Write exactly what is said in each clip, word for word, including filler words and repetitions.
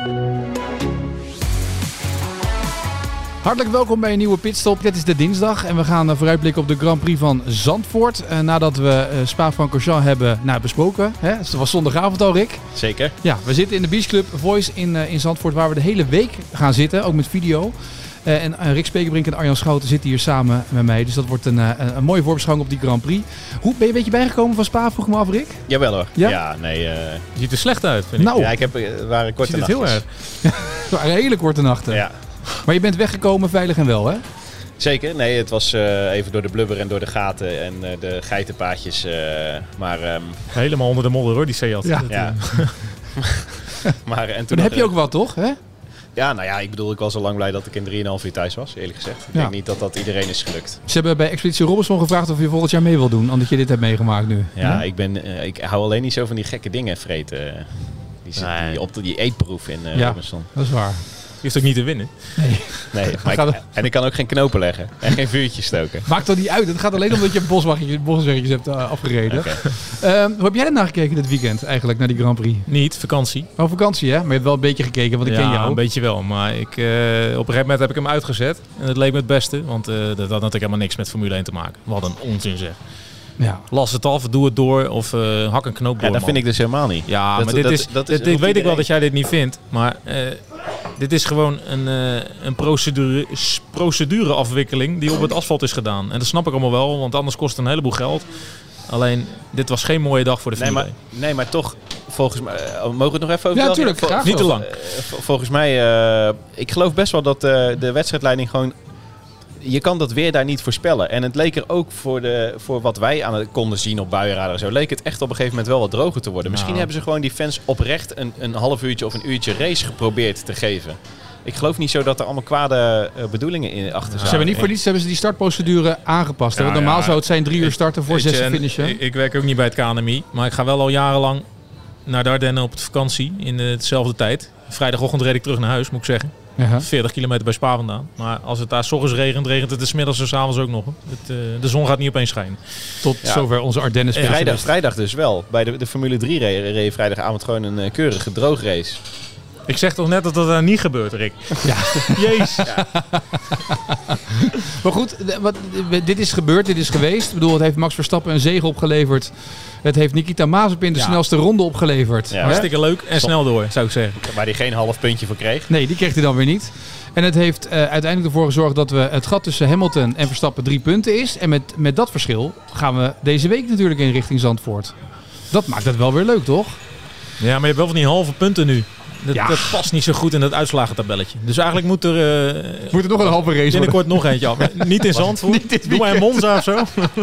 Hartelijk welkom bij een nieuwe pitstop. Dit is de dinsdag en we gaan vooruitblikken op de Grand Prix van Zandvoort. Uh, nadat we uh, Spa-Francorchamps hebben nou, besproken. Hè? Dus het was zondagavond al, Rick. Zeker. Ja, we zitten in de Beach Club Voice in, uh, in Zandvoort, waar we de hele week gaan zitten, ook met video. Uh, en uh, Rick Spekerbrink en Arjan Schouten zitten hier samen met mij. Dus dat wordt een, uh, een mooie voorbeschouwing op die Grand Prix. Hoe ben je een beetje bijgekomen van Spa, vroeg me af, Rick? Jawel hoor. Ja, ja nee. Uh... Je ziet er slecht uit, vind ik. Nou, ja, ik heb, uh, waren korte ziet het nachtjes. heel erg. het waren hele korte nachten. Ja. Maar je bent weggekomen veilig en wel, hè? Zeker. Nee, het was uh, even door de blubber en door de gaten en uh, de geitenpaadjes. Uh, maar, um... Helemaal onder de modder hoor, die Seat. Ja. Dat, ja. maar, en toen dan heb je ook wat, toch? Hè? Ja, nou ja, ik bedoel, ik was al lang blij dat ik in drieënhalf uur thuis was, eerlijk gezegd. Ik ja. denk niet dat dat iedereen is gelukt. Ze hebben bij Expeditie Robinson gevraagd of je volgend jaar mee wil doen, omdat je dit hebt meegemaakt nu. Ja, ja? Ik, ben, uh, ik hou alleen niet zo van die gekke dingen vreten. Die, nee. die, op de, die eetproef in uh, ja, Robinson. Dat is waar. Je is ook niet te winnen. Nee. nee maar ik, en ik kan ook geen knopen leggen en geen vuurtjes stoken. Maakt toch niet uit. Het gaat alleen omdat je bosweggetjes hebt uh, afgereden. Okay. Uh, hoe heb jij er naar gekeken dit weekend eigenlijk, naar die Grand Prix? Niet, vakantie. Oh, vakantie hè? Maar je hebt wel een beetje gekeken, want ik ja, ken jou. Ja, een beetje wel. Maar ik, uh, op een gegeven moment heb ik hem uitgezet. En het leek me het beste, want uh, dat had natuurlijk helemaal niks met Formule één te maken. Wat een onzin zeg. Ja. Las het af, doe het door of uh, hak een knoop door. Ja, dat man. vind ik dus helemaal niet. Ja, dat, maar dit dat, is, dat is, dit, dit weet ik wel dat jij dit niet vindt. Maar uh, dit is gewoon een, uh, een procedure, procedureafwikkeling die op het asfalt is gedaan. En dat snap ik allemaal wel, want anders kost het een heleboel geld. Alleen, dit was geen mooie dag voor de Formule nee, maar, nee, maar toch, volgens mij... Uh, mogen we het nog even over? Ja, natuurlijk. Graag. Niet te lang. Uh, volgens mij, uh, ik geloof best wel dat uh, de wedstrijdleiding gewoon... Je kan dat weer daar niet voorspellen. En het leek er ook voor, de, voor wat wij aan het konden zien op buienradar en zo, leek het echt op een gegeven moment wel wat droger te worden. Misschien nou. hebben ze gewoon die fans oprecht een, een half uurtje of een uurtje race geprobeerd te geven. Ik geloof niet zo dat er allemaal kwade uh, bedoelingen in achter zaten. Ze hebben niet voor niets hebben ze die startprocedure aangepast. Ja, want normaal ja, zou het zijn drie uur starten voor zes uur finishen. Ik, ik werk ook niet bij het K N M I, maar ik ga wel al jarenlang naar de Ardennen op de vakantie in dezelfde tijd. Vrijdagochtend reed ik terug naar huis, moet ik zeggen. Uh-huh. veertig kilometer bij Spa vandaan. Maar als het daar 's ochtends regent, regent het 's middags en 's avonds ook nog. Het, uh, de zon gaat niet opeens schijnen. Tot ja. zover onze Ardennen specialist. Vrijdag, vrijdag dus wel. Bij de, de Formule drie reed re vrijdagavond gewoon een uh, keurige droograce. Ik zeg toch net dat dat daar niet gebeurt, Rick? Ja. Jezus. Ja. Maar goed, wat, dit is gebeurd, dit is geweest. Ik bedoel, het heeft Max Verstappen een zege opgeleverd. Het heeft Nikita Mazepin de ja. snelste ronde opgeleverd. Ja, hartstikke leuk en snel door, zou ik zeggen. Waar hij geen half puntje voor kreeg. Nee, die kreeg hij dan weer niet. En het heeft uh, uiteindelijk ervoor gezorgd dat we het gat tussen Hamilton en Verstappen drie punten is. En met, met dat verschil gaan we deze week natuurlijk in richting Zandvoort. Dat maakt het wel weer leuk, toch? Ja, maar je hebt wel van die halve punten nu. Dat, ja. dat past niet zo goed in dat uitslagentabelletje. Dus eigenlijk moet er... Uh, moet er nog een halve race binnenkort nog eentje af. Niet in Zandvoort. Niet Doe maar in Monza of zo.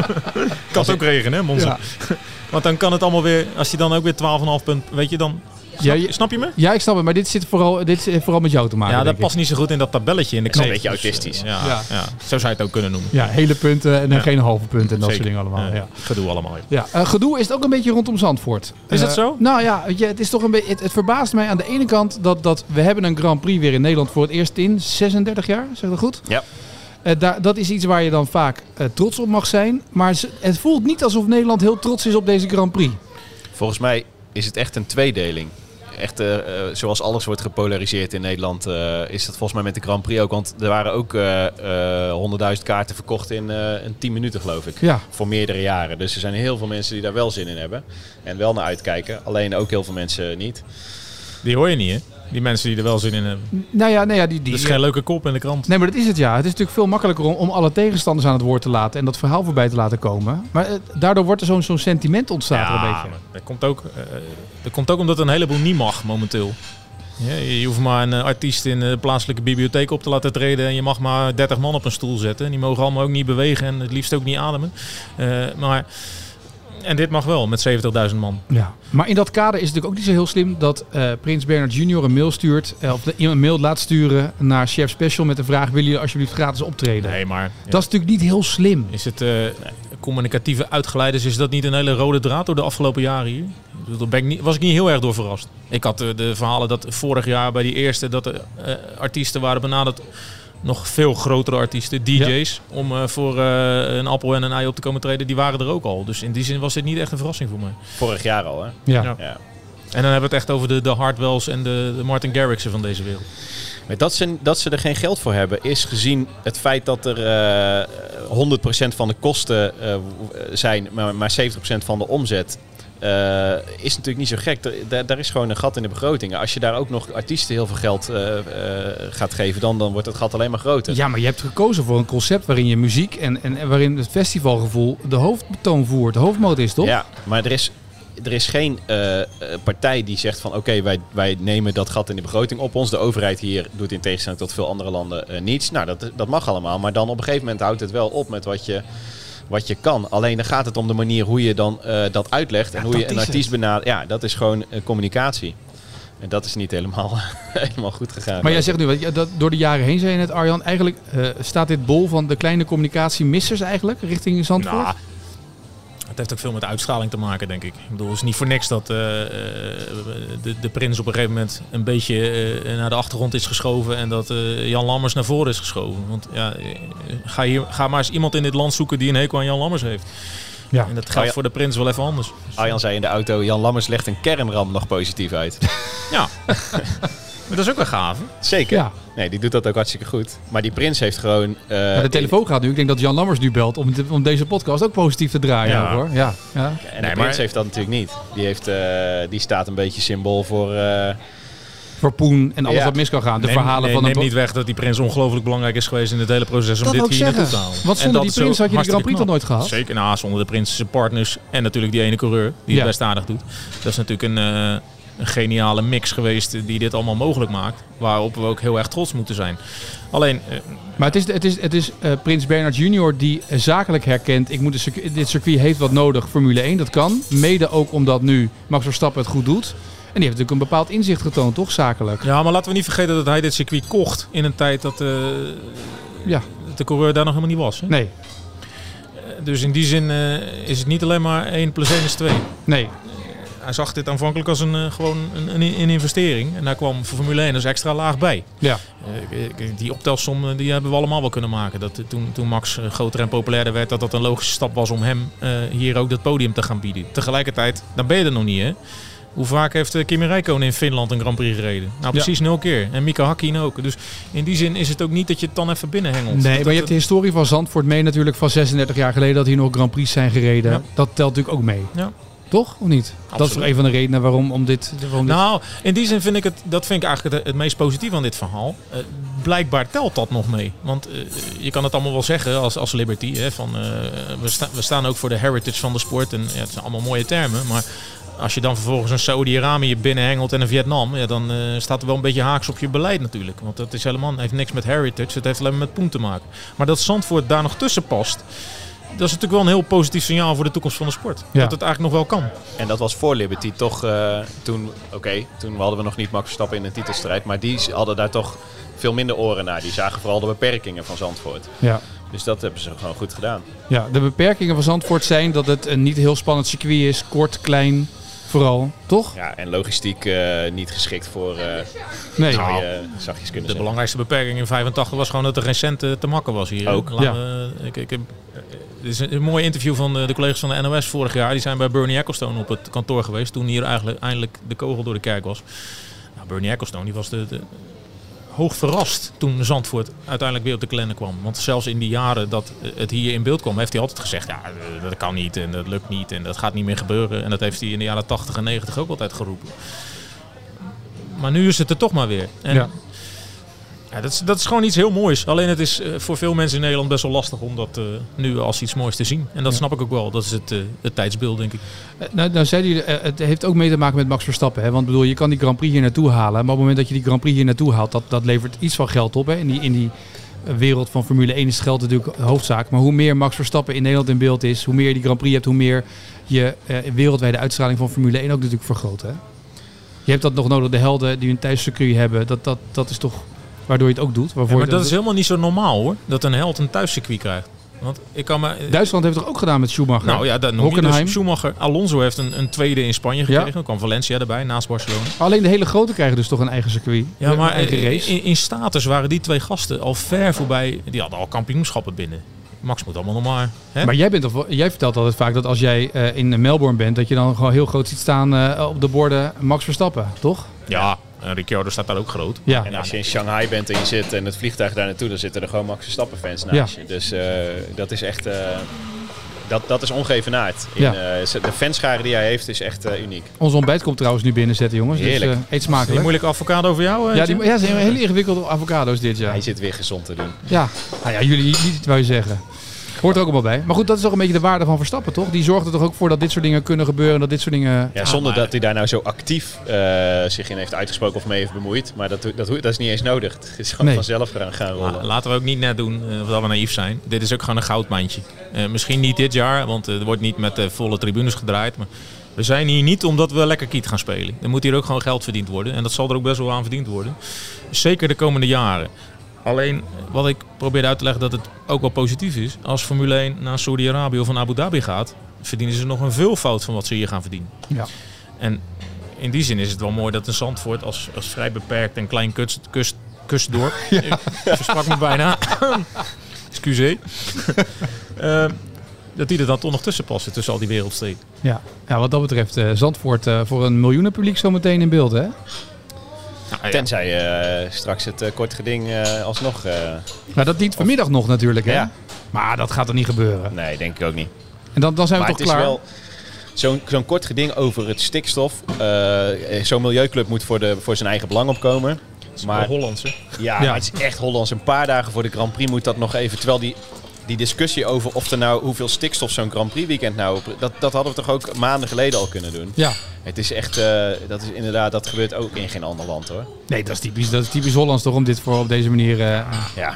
Kan het ook regenen, hè, Monza. Ja. Want dan kan het allemaal weer... Als je dan ook weer twaalf komma vijf punt... Weet je dan... Snap, ja, je, snap je me? Ja, ik snap het. Maar dit zit vooral, dit zit vooral met jou te maken. Ja, dat past niet zo goed in dat tabelletje. In de een beetje autistisch. Ja, ja. Ja, zo zou je het ook kunnen noemen. Ja, hele punten en ja. geen halve punten en dat Zeker. soort dingen allemaal. Uh, ja. Gedoe allemaal. Ja, uh, gedoe is het ook een beetje rondom Zandvoort. Is uh, dat zo? Nou ja, weet je, het, is toch een be- het, het verbaast mij aan de ene kant dat, dat we hebben een Grand Prix weer in Nederland voor het eerst in zesendertig jaar. Zeg dat goed? Ja. Uh, daar, dat is iets waar je dan vaak uh, trots op mag zijn. Maar het voelt niet alsof Nederland heel trots is op deze Grand Prix. Volgens mij is het echt een tweedeling. Echt, uh, zoals alles wordt gepolariseerd in Nederland, uh, is dat volgens mij met de Grand Prix ook. Want er waren ook honderdduizend uh, uh, kaarten verkocht in, uh, in tien minuten, geloof ik. Ja. Voor meerdere jaren. Dus er zijn heel veel mensen die daar wel zin in hebben. En wel naar uitkijken. Alleen ook heel veel mensen niet. Die hoor je niet, hè? Die mensen die er wel zin in hebben. Nou ja, nou ja die, die, dat is geen leuke kop in de krant. Nee, maar dat is het ja. Het is natuurlijk veel makkelijker om, om alle tegenstanders aan het woord te laten en dat verhaal voorbij te laten komen. Maar uh, daardoor wordt er zo'n zo'n sentiment ontstaan ja, er een beetje. Dat komt ook, uh, dat komt ook omdat een heleboel niet mag momenteel. Ja, je hoeft maar een artiest in de plaatselijke bibliotheek op te laten treden en je mag maar dertig man op een stoel zetten. Die mogen allemaal ook niet bewegen en het liefst ook niet ademen. Uh, maar... En dit mag wel, met zeventigduizend man. Ja. Maar in dat kader is het natuurlijk ook niet zo heel slim dat uh, Prins Bernhard junior een mail stuurt, uh, of de, een mail laat sturen naar Chef Special met de vraag: willen jullie alsjeblieft gratis optreden? Nee, maar... Ja. Dat is natuurlijk niet heel slim. Is het uh, communicatieve uitgeleiders, is dat niet een hele rode draad door de afgelopen jaren hier? Daar ben ik niet, was ik niet heel erg door verrast. Ik had uh, de verhalen dat vorig jaar bij die eerste, dat de uh, artiesten waren benaderd, nog veel grotere artiesten, D J's, ja. om uh, voor uh, een appel en een ei op te komen treden, die waren er ook al. Dus in die zin was dit niet echt een verrassing voor mij. Vorig jaar al, hè? Ja. ja. ja. En dan hebben we het echt over de, de Hartwells en de, de Martin Garrixen van deze wereld. Maar dat ze, dat ze er geen geld voor hebben, is gezien het feit dat er uh, honderd procent van de kosten uh, zijn, maar, maar zeventig procent van de omzet. Uh, is natuurlijk niet zo gek. Daar, daar is gewoon een gat in de begrotingen. Als je daar ook nog artiesten heel veel geld uh, uh, gaat geven, dan, dan wordt het gat alleen maar groter. Ja, maar je hebt gekozen voor een concept waarin je muziek en, en waarin het festivalgevoel de hoofdtoon voert, de hoofdmoot is, toch? Ja, maar er is, er is geen uh, partij die zegt van oké, okay, wij, wij nemen dat gat in de begroting op ons. De overheid hier doet in tegenstelling tot veel andere landen uh, niets. Nou, dat, dat mag allemaal. Maar dan op een gegeven moment houdt het wel op met wat je... wat je kan. Alleen dan gaat het om de manier hoe je dan uh, dat uitlegt en ja, hoe je een artiest benadert. Ja, dat is gewoon uh, communicatie. En dat is niet helemaal, helemaal goed gegaan. Maar jij zegt nu, dat door de jaren heen zei je net, Arjan, eigenlijk uh, staat dit bol van de kleine communicatiemissers eigenlijk richting Zandvoort? Nou, het heeft ook veel met uitstraling te maken, denk ik. Ik bedoel, het is niet voor niks dat uh, de, de prins op een gegeven moment een beetje uh, naar de achtergrond is geschoven en dat uh, Jan Lammers naar voren is geschoven. Want ja, ga, hier, ga maar eens iemand in dit land zoeken die een hekel aan Jan Lammers heeft. Ja. En dat geldt voor de prins wel even anders. Arjan zei in de auto, Jan Lammers legt een kernram nog positief uit. Ja. Maar dat is ook wel gaaf. Hè? Zeker. Ja. Nee, die doet dat ook hartstikke goed. Maar die prins heeft gewoon... Uh, maar de telefoon gaat nu. Ik denk dat Jan Lammers nu belt om, de, om deze podcast ook positief te draaien. Ja. Hoor. Ja. Ja. En de nee, prins maar... heeft dat natuurlijk niet. Die, heeft, uh, die staat een beetje symbool voor... Uh, voor Poen en alles ja. wat mis kan gaan. De neem, verhalen nee, van... Neem een... niet weg dat die prins ongelooflijk belangrijk is geweest in het hele proces om dat dit hier naartoe te halen. Want zonder die prins had je de Grand Prix toch nooit gehad? Zeker, nou, zonder de prins, zijn partners en natuurlijk die ene coureur die ja. het best aardig doet. Dat is natuurlijk een, uh, een geniale mix geweest die dit allemaal mogelijk maakt. Waarop we ook heel erg trots moeten zijn. Alleen... Uh, maar het is, het is, het is uh, Prins Bernhard junior die uh, zakelijk herkent, ik moet de circuit, dit circuit heeft wat nodig, Formule één, dat kan. Mede ook omdat nu Max Verstappen het goed doet. En die heeft natuurlijk een bepaald inzicht getoond, toch, zakelijk? Ja, maar laten we niet vergeten dat hij dit circuit kocht in een tijd dat uh, ja. de coureur daar nog helemaal niet was. Hè? Nee. Dus in die zin uh, is het niet alleen maar één plus één is twee. Nee. Hij zag dit aanvankelijk als een, uh, gewoon een, een, een investering. En daar kwam voor Formule één dus extra laag bij. Ja. Uh, die optelsom die hebben we allemaal wel kunnen maken. Dat, uh, toen, toen Max uh, groter en populairder werd, dat dat een logische stap was om hem uh, hier ook dat podium te gaan bieden. Tegelijkertijd, dan ben je er nog niet, hè. Hoe vaak heeft Kimi Räikkönen in Finland een Grand Prix gereden? Nou, precies ja. nul keer. En Mika Häkkinen ook. Dus in die zin is het ook niet dat je het dan even binnenhengelt. Nee, dat maar je hebt de historie van Zandvoort mee natuurlijk van zesendertig jaar geleden dat hier nog Grand Prix zijn gereden. Ja. Dat telt natuurlijk ook mee. Ja. Toch? Of niet? Absoluut. Dat is toch een van de redenen waarom om dit... Waarom nou, in die zin vind ik het, dat vind ik eigenlijk het, het meest positief aan dit verhaal. Uh, blijkbaar telt dat nog mee. Want uh, je kan het allemaal wel zeggen als, als Liberty. Hè, van, uh, we, sta, we staan ook voor de heritage van de sport. En ja, het zijn allemaal mooie termen. Maar als je dan vervolgens een Saudi-Arabië binnenhengelt en een Vietnam, ja, dan uh, staat er wel een beetje haaks op je beleid natuurlijk. Want dat is helemaal, heeft niks met heritage. Het heeft alleen maar met Poen te maken. Maar dat Zandvoort daar nog tussen past, dat is natuurlijk wel een heel positief signaal voor de toekomst van de sport. Ja. Dat het eigenlijk nog wel kan. En dat was voor Liberty toch uh, toen, oké, okay, toen hadden we nog niet Max Verstappen in een titelstrijd, maar die hadden daar toch veel minder oren naar. Die zagen vooral de beperkingen van Zandvoort. Ja. Dus dat hebben ze gewoon goed gedaan. Ja, de beperkingen van Zandvoort zijn dat het een niet heel spannend circuit is, kort, klein, vooral, toch? Ja, en logistiek uh, niet geschikt voor, uh, nee. zou je nou, zachtjes kunnen De zeggen. belangrijkste beperking in vijfentachtig was gewoon dat er geen cent te, te makken was hier. Ook. Laat ja. me, ik, ik heb, dit is een, een mooi interview van de, de collega's van de N O S vorig jaar. Die zijn bij Bernie Ecclestone op het kantoor geweest toen hier eigenlijk eindelijk de kogel door de kerk was. Nou, Bernie Ecclestone die was de, de, hoog verrast toen Zandvoort uiteindelijk weer op de kalender kwam. Want zelfs in die jaren dat het hier in beeld kwam, heeft hij altijd gezegd, ja, dat kan niet en dat lukt niet en dat gaat niet meer gebeuren. En dat heeft hij in de jaren tachtig en negentig ook altijd geroepen. Maar nu is het er toch maar weer. En ja. Ja, dat, is, dat is gewoon iets heel moois. Alleen het is uh, voor veel mensen in Nederland best wel lastig om dat uh, nu als iets moois te zien. En dat ja. snap ik ook wel. Dat is het, uh, het tijdsbeeld, denk ik. Uh, nou, nou zei jullie, uh, het heeft ook mee te maken met Max Verstappen. Hè? Want bedoel, je kan die Grand Prix hier naartoe halen. Maar op het moment dat je die Grand Prix hier naartoe haalt, dat, dat levert iets van geld op. Hè? In die, in die wereld van Formule één is het geld natuurlijk de hoofdzaak. Maar hoe meer Max Verstappen in Nederland in beeld is, hoe meer je die Grand Prix hebt, hoe meer je uh, wereldwijde uitstraling van Formule één ook natuurlijk vergroot. Hè? Je hebt dat nog nodig, de helden die een thuiscircuit hebben. Dat, dat, dat is toch waardoor je het ook doet. Ja, maar dat doet. Is helemaal niet zo normaal hoor, dat een held een thuiscircuit krijgt. Want ik kan maar, Duitsland heeft het ook gedaan met Schumacher. Nou ja, dat noem je dus Schumacher. Alonso heeft een, een tweede in Spanje gekregen. Ja. Er kwam Valencia erbij, naast Barcelona. Alleen de hele grote krijgen dus toch een eigen circuit. Ja, maar eigen race. In, in status waren die twee gasten al ver voorbij. Die hadden al kampioenschappen binnen. Max moet allemaal nog maar. Hè? Maar jij, bent of, jij vertelt altijd vaak dat als jij uh, in Melbourne bent, dat je dan gewoon heel groot ziet staan uh, op de borden Max Verstappen, toch? Ja, en Ricciardo staat daar ook groot. Ja. En als je in Shanghai bent en je zit en het vliegtuig daar naartoe, dan zitten er gewoon Max Verstappen fans naast Ja. je. Dus uh, dat is echt... Uh, dat, dat is ongeëvenaard. In, Ja. uh, de fanschare die hij heeft is echt uh, uniek. Ons ontbijt komt trouwens nu binnen zetten, jongens. Heerlijk. Dus uh, eet Die smakelijk. moeilijke avocado voor jou? Uh, Ja, die, ja, ze zijn hele ingewikkelde avocado's dit jaar. Hij zit weer gezond te doen. Ja, nou ja, jullie niet, wou je zeggen. Hoort er ook allemaal bij. Maar goed, dat is toch een beetje de waarde van Verstappen, toch? Die zorgt er toch ook voor dat dit soort dingen kunnen gebeuren. Dat dit soort dingen... Ja, zonder ah, maar... dat hij daar nou zo actief uh, zich in heeft uitgesproken of mee heeft bemoeid. Maar dat, dat, dat is niet eens nodig. Het is gewoon nee. vanzelf gaan, gaan rollen. La, laten we ook niet net doen uh, of dat we naïef zijn. Dit is ook gewoon een goudmijntje. Uh, misschien niet dit jaar, want uh, er wordt niet met uh, volle tribunes gedraaid. Maar we zijn hier niet omdat we lekker kiet gaan spelen. Er moet hier ook gewoon geld verdiend worden. En dat zal er ook best wel aan verdiend worden. Zeker de komende jaren. Alleen wat ik probeer uit te leggen dat het ook wel positief is. Als Formule één naar Saudi-Arabië of naar Abu Dhabi gaat, verdienen ze nog een veelvoud van wat ze hier gaan verdienen. Ja. En in die zin is het wel mooi dat een Zandvoort als, als vrij beperkt en klein kust, kust, kustdorp, ja. ik versprak me bijna, excuseer, uh, dat die er dan toch nog tussen passen, tussen al die wereldsteden. Ja, ja wat dat betreft uh, Zandvoort uh, voor een miljoenenpubliek zo meteen in beeld, hè? Ah, ja. Tenzij uh, straks het uh, kort geding uh, alsnog... Uh, maar dat dient vanmiddag of... nog natuurlijk, hè? Ja. Maar dat gaat er niet gebeuren. Nee, denk ik ook niet. En dan, dan zijn we maar toch klaar? Wel zo'n, zo'n kort geding over het stikstof. Uh, zo'n milieuclub moet voor, de, voor zijn eigen belang opkomen. Het is maar Hollands, hè? Ja, ja, maar het is echt Hollands. Een paar dagen voor de Grand Prix moet dat nog even... Terwijl die, die discussie over of er nou hoeveel stikstof zo'n Grand Prix weekend nou... Dat, dat hadden we toch ook maanden geleden al kunnen doen. Ja. Het is echt, uh, dat is inderdaad, dat gebeurt ook in geen ander land, hoor. Nee, dat is typisch, dat is typisch Hollands toch om dit voor op deze manier... Uh, ja.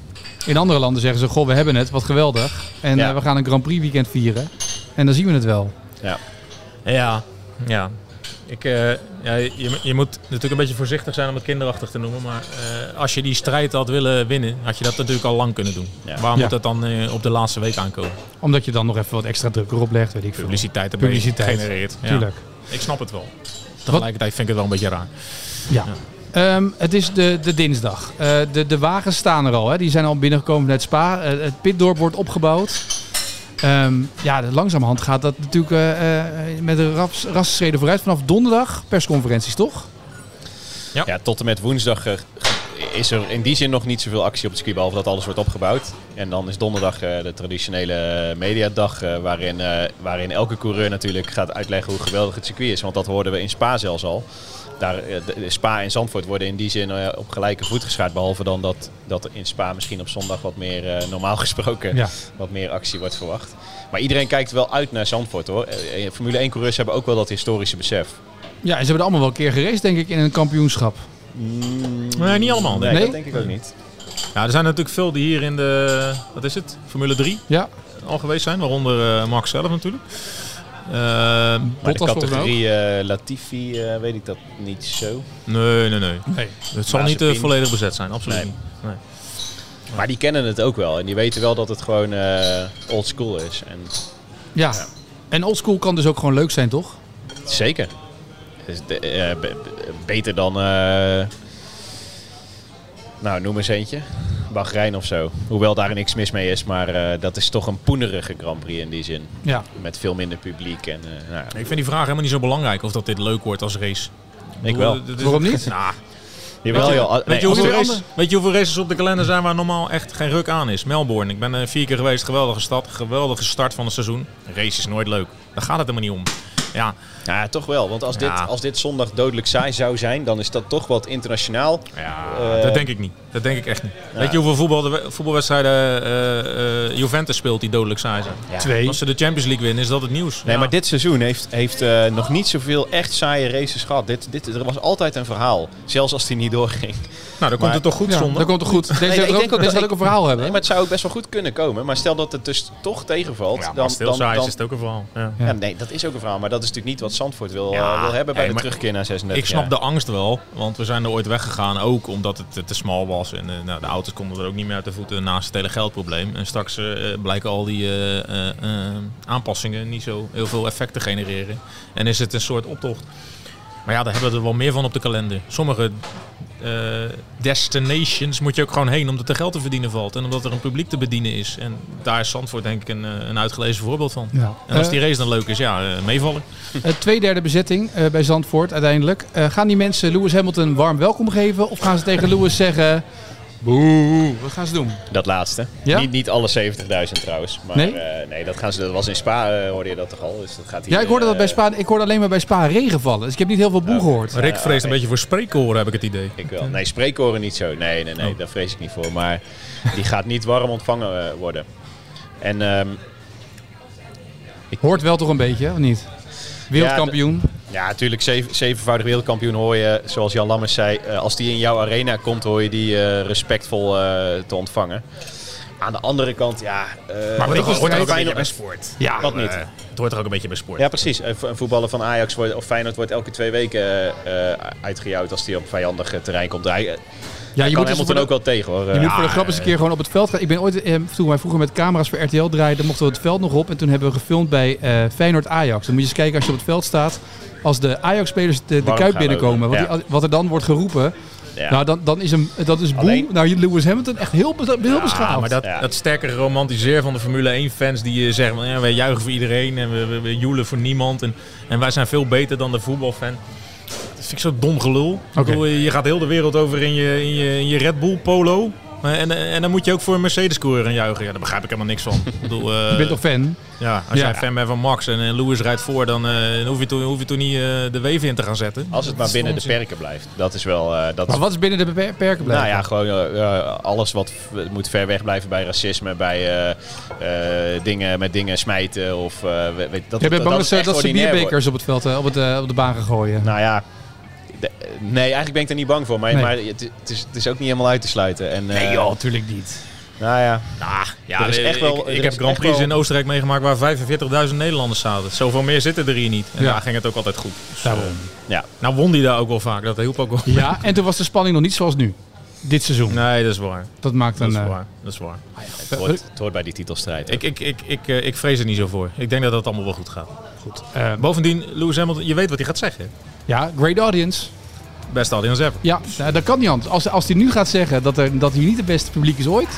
In andere landen zeggen ze, goh, we hebben het, wat geweldig. En ja. uh, we gaan een Grand Prix weekend vieren. En dan zien we het wel. Ja. Ja, ja. Ik, uh, ja je, je moet natuurlijk een beetje voorzichtig zijn om het kinderachtig te noemen. Maar uh, als je die strijd had willen winnen, had je dat natuurlijk al lang kunnen doen. Ja. Waarom ja. moet dat dan uh, op de laatste week aankomen? Omdat je dan nog even wat extra druk erop legt, weet ik veel. Publiciteit erbij Publiciteit genereert. Ja. Tuurlijk. Ik snap het wel. Tegelijkertijd vind ik het wel een beetje raar. Ja. ja. Um, het is de, de dinsdag. Uh, de, de wagens staan er al. Hè. Die zijn al binnengekomen met Spa. Uh, het pitdorp wordt opgebouwd. Um, ja, langzamerhand gaat dat natuurlijk uh, uh, met een ras, rassenschreden vooruit. Vanaf donderdag persconferenties, toch? Ja, ja tot en met woensdag uh, is er in die zin nog niet zoveel actie op het circuit, behalve dat alles wordt opgebouwd. En dan is donderdag uh, de traditionele mediadag, uh, waarin, uh, waarin elke coureur natuurlijk gaat uitleggen hoe geweldig het circuit is. Want dat hoorden we in Spa zelfs al. Daar, de Spa en Zandvoort worden in die zin uh, op gelijke voet geschaard. Behalve dan dat, dat er in Spa misschien op zondag wat meer, uh, normaal gesproken, ja. wat meer actie wordt verwacht. Maar iedereen kijkt wel uit naar Zandvoort, hoor. Uh, Formule één coureurs hebben ook wel dat historische besef. Ja, en ze hebben allemaal wel een keer geraced, denk ik, in een kampioenschap. Mm, nee, niet allemaal. Nee, nee, dat denk ik ook niet. Ja, er zijn natuurlijk veel die hier in de, wat is het, Formule drie ja. al geweest zijn. Waaronder uh, Max zelf natuurlijk. Uh, maar Bottas de categorie uh, Latifi uh, weet ik dat niet zo. Nee, nee, nee. nee. Het zal niet uh, volledig bezet zijn, absoluut nee. niet. Nee. Maar die kennen het ook wel en die weten wel dat het gewoon uh, old school is. En, ja. ja, en old school kan dus ook gewoon leuk zijn, toch? Zeker. Dus de, uh, be, beter dan, uh, nou noem eens eentje. Bahrein of zo. Hoewel daar niks mis mee is, maar uh, dat is toch een poenerige Grand Prix in die zin. Ja. Met veel minder publiek. En, uh, nou. Ik vind die vraag helemaal niet zo belangrijk of dat dit leuk wordt als race. Ik wel. Waarom niet? Nou, Jawel, weet, je, joh. weet, nee, je hoeveel races, weet je hoeveel races op de kalender zijn waar normaal echt geen ruk aan is? Melbourne. Ik ben uh, vier keer geweest. Geweldige stad. Geweldige start van het seizoen. Een race is nooit leuk. Daar gaat het helemaal niet om. Ja. Ja, toch wel. Want als, ja. dit, als dit zondag dodelijk saai zou zijn, dan is dat toch wat internationaal. Ja, uh, dat denk ik niet. Dat denk ik echt niet. Ja. Weet je hoeveel voetbal, voetbalwedstrijden uh, uh, Juventus speelt die dodelijk saai zijn? Ja. Twee. Als ze de Champions League winnen, is dat het nieuws. Nee, ja. maar dit seizoen heeft, heeft uh, nog niet zoveel echt saaie races gehad. Dit, dit, er was altijd een verhaal. Zelfs als die niet doorging. Nou, dan komt het toch goed ja, zondag? Dan komt het goed. Deze nee, nee, ik ook, ook, deze ook een verhaal hebben. Nee, maar het zou ook best wel goed kunnen komen. Maar stel dat het dus toch tegenvalt. Ja, dan, als het heel saai is, is het ook een verhaal. Ja. Ja, nee, dat is ook een verhaal. Maar dat is natuurlijk niet wat Zandvoort wil, ja, uh, wil hebben bij hey, de terugkeer naar zesendertig Ik snap jaar. de angst wel. Want we zijn er ooit weggegaan. Ook omdat het te smal was. En uh, nou, de auto's konden er ook niet meer uit de voeten naast het hele geldprobleem. En straks uh, blijken al die uh, uh, uh, aanpassingen niet zo heel veel effect te genereren. En is het een soort optocht. Maar ja, daar hebben we er wel meer van op de kalender. Sommige uh, destinations moet je ook gewoon heen omdat er geld te verdienen valt. En omdat er een publiek te bedienen is. En daar is Zandvoort denk ik een, een uitgelezen voorbeeld van. Ja. En als die race dan leuk is, ja, uh, meevallen. Uh, tweederde bezetting uh, bij Zandvoort uiteindelijk. Uh, gaan die mensen Lewis Hamilton een warm welkom geven? Of gaan ze tegen Lewis zeggen... Boe, wat gaan ze doen? Dat laatste. Ja? Niet, niet alle zeventigduizend trouwens. Maar nee, uh, nee dat, gaan ze, dat was in Spa, uh, hoorde je dat toch al. Dus dat gaat hier, ja, ik hoorde, dat bij Spa, ik hoorde alleen maar bij Spa regen vallen. Dus ik heb niet heel veel boe oh, gehoord. Ja, Rick vreest uh, een beetje voor spreekkoren, heb ik het idee. Ik wel. Nee, spreekkoren niet zo. Nee, nee, nee, oh. daar vrees ik niet voor. Maar die gaat niet warm ontvangen uh, worden. En, um, ik... Hoort wel toch een beetje, of niet? Wereldkampioen. Ja, Ja, natuurlijk. Zeven, zevenvoudig wereldkampioen hoor je, zoals Jan Lammers zei, uh, als die in jouw arena komt, hoor je die uh, respectvol uh, te ontvangen. Aan de andere kant, ja... Uh, maar het hoort er ook een beetje bij sport. Ja, wat niet? Uh, het hoort er ook een beetje bij sport. Ja, precies. Een voetballer van Ajax wordt, of Feyenoord wordt elke twee weken uh, uitgejouwd als die op vijandig terrein komt. Hij, uh, ja, je kan Hamilton dus ook wel tegen hoor. Je ja, moet voor de grap eens een keer gewoon op het veld gaan. Ik ben ooit, eh, toen wij vroeger met camera's voor R T L draaiden, mochten we het veld nog op. En toen hebben we gefilmd bij uh, Feyenoord Ajax. Dan moet je eens kijken als je op het veld staat. Als de Ajax-spelers de, de Kuip binnenkomen, wat, ja. die, wat er dan wordt geroepen. Ja. Nou, dan, dan is, een, dat is boel naar Lewis Hamilton echt heel, heel beschaafd. Ja, maar dat, ja. dat sterke romantiseren van de Formule één fans die zeggen, ja, wij juichen voor iedereen en we, we, we joelen voor niemand. En, en wij zijn veel beter dan de voetbalfan. Dat vind ik zo dom gelul. Okay. Ik bedoel, je gaat heel de wereld over in je, in je, in je Red Bull Polo. En, en dan moet je ook voor een Mercedes-coureur gaan juichen. Ja, daar begrijp ik helemaal niks van. Ik bedoel, uh, je bent toch fan? Ja, als ja. jij fan bent van Max en, en Lewis rijdt voor, dan uh, hoef je toen hoef je toen niet uh, de weven in te gaan zetten. Als het maar binnen de perken blijft. Dat is wel... Uh, dat maar wat is binnen de beper- perken blijven? Nou ja, gewoon uh, uh, alles wat f- moet ver weg blijven bij racisme, bij uh, uh, dingen met dingen smijten of... Uh, weet, dat, je bent bang dat, dat, dat ze bierbekers wordt. op het veld, uh, op, het, uh, op de baan gaan gooien? Nou ja... De, nee, eigenlijk ben ik er niet bang voor. Maar, nee. maar het, het, is, het is ook niet helemaal uit te sluiten. En, uh, nee joh, natuurlijk niet. Nou ja. Nou, ja er is echt wel, ik ik heb Grand Prix wel... in Oostenrijk meegemaakt waar vijfenveertigduizend Nederlanders zaten. Zoveel meer zitten er hier niet. En ja. daar ging het ook altijd goed. Dus, uh, ja. Nou won die daar ook wel vaak. Dat hielp ook wel. Ja, en toen was de spanning nog niet zoals nu. Dit seizoen. Nee, dat is waar. Dat maakt een... Dat is uh... waar. Dat is waar. Ah, ja, het, hoort, het hoort bij die titelstrijd. Ik, ik, ik, ik, uh, ik vrees er niet zo voor. Ik denk dat het allemaal wel goed gaat. Goed. Uh, bovendien, Lewis Hamilton, je weet wat hij gaat zeggen. Ja, great audience. Best audience ever. Ja, dat kan niet anders. Als, als hij nu gaat zeggen dat, er, dat hij niet het beste publiek is ooit...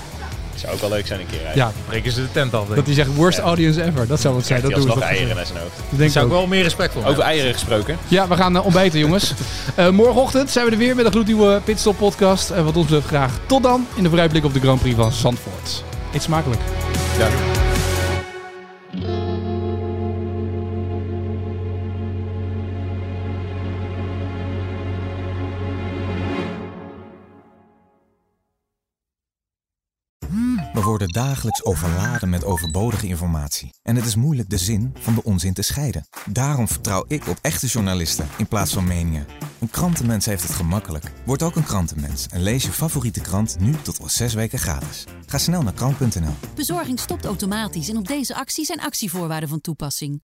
Zou ook wel leuk zijn een keer. Ja, breken ze de tent af. Dat hij zegt worst ja. audience ever. Dat zou het zijn. Dat doen we nog eieren naar zijn hoofd. Dat denk zou ik wel meer respect voor. Over eieren gesproken. Ja, we gaan uh, ontbijten jongens. uh, morgenochtend zijn we er weer met een gloednieuwe Pitstop podcast. En uh, wat ons betreft graag tot dan in de vooruitblik op de Grand Prix van Zandvoort. Eet smakelijk. Ja. We worden dagelijks overladen met overbodige informatie. En het is moeilijk de zin van de onzin te scheiden. Daarom vertrouw ik op echte journalisten in plaats van meningen. Een krantenmens heeft het gemakkelijk. Word ook een krantenmens en lees je favoriete krant nu tot wel zes weken gratis. Ga snel naar krant punt n l. Bezorging stopt automatisch en op deze actie zijn actievoorwaarden van toepassing.